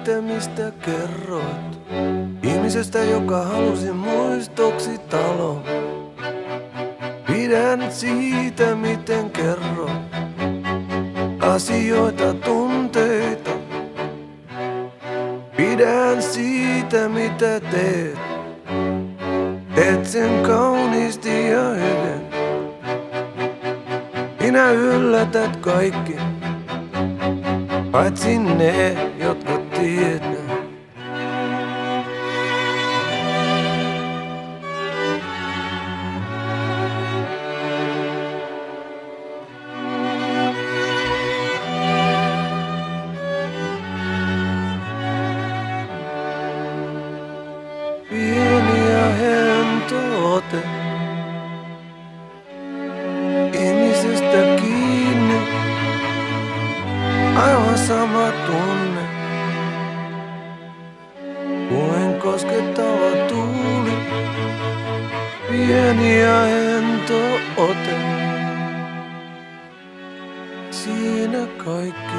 siitä, mistä kerroit. Ihmisestä, joka halusi muistoksi talon. Pidän siitä, miten kerrot asioita, tunteita. Pidän siitä, mitä teet. Teet sen kauniisti ja hyvin. Minä yllätät kaikki, paitsi ne, jotka tietää. Pieni ja hento ote ihmisestä kiinni, aivan sama tunne kuin koskettava tuuli. Pieni ja hento ote, siinä kaikki.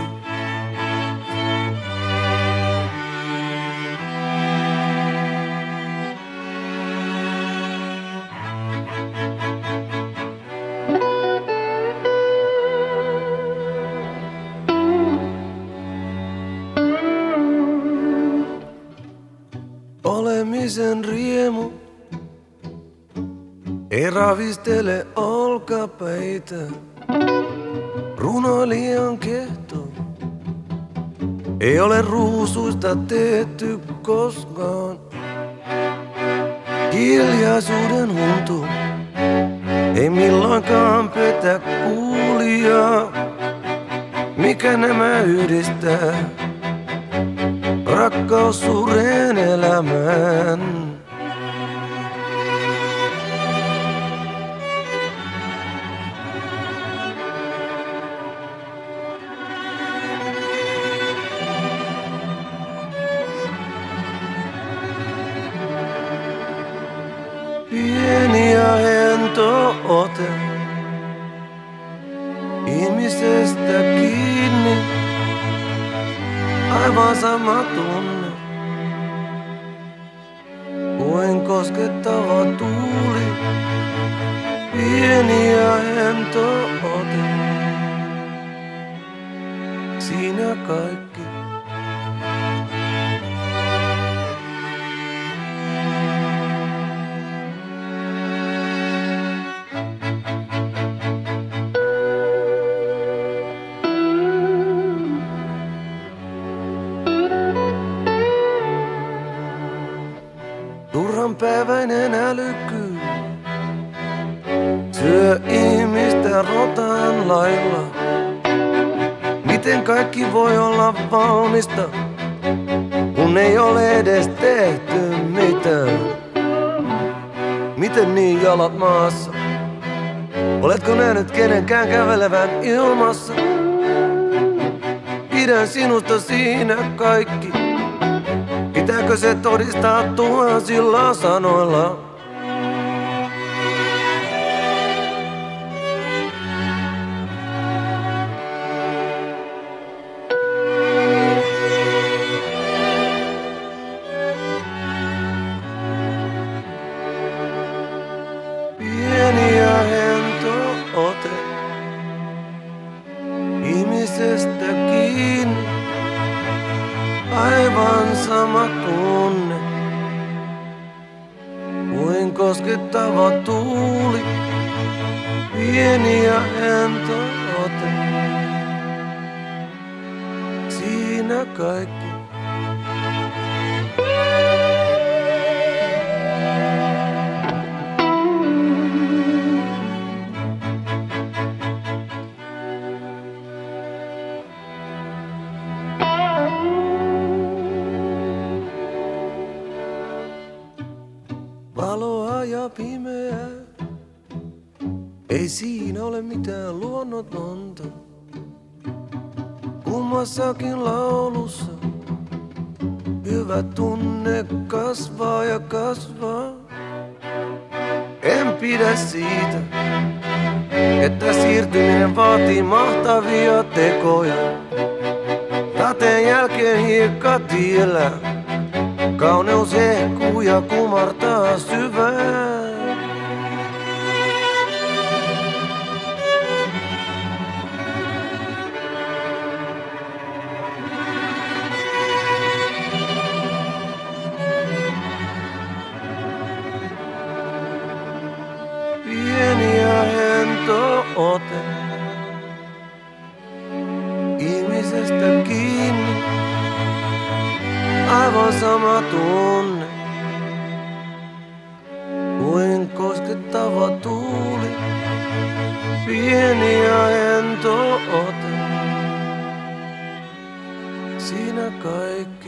Olemisen riemu ei ravistele olkapäitä. Runoilijan kehto ei ole ruusuista tehty koskaan. Hiljaisuuden huntu ei milloinkaan petä kuulijaa. Mikä nämä yhdistää? Rakkaus suureen elämään. Pieni ja hento ote ihmisestä kiinni. Aivan sama tunne kuin koskettava tuuli. Pieni ja hento ote, siinä kaikki. Turhanpäiväinen älykkyys syö ihmistä rotan lailla. Miten kaikki voi olla valmista, kun ei ole edes tehty mitään? Miten niin jalat maassa? Oletko nähnyt kenenkään kävelevän ilmassa? Pidän sinusta, siinä kaikki. Pitääkö se todistaa tuhansilla sanoilla? Pieni ja hento ote ihmisestä kiinni. Aivan sama tunne kuin koskettava tuuli. Pieni ja hento ote, siinä kaikki. Valoa ja pimeää, ei siinä ole mitään luonnotonta. Kummassakin laulussa hyvä tunne kasvaa ja kasvaa. En pidä siitä, että siirtyminen vaatii mahtavia tekoja. Sateen jälkeen hiekkatiellä, kauneus hehkuu ja kumartaa syvään. Pieni ja hento ote, ihmisestä kiinni, aivan sama tunne kuin koskettava tuuli. Pieni ja hento ote, siinä kaikki.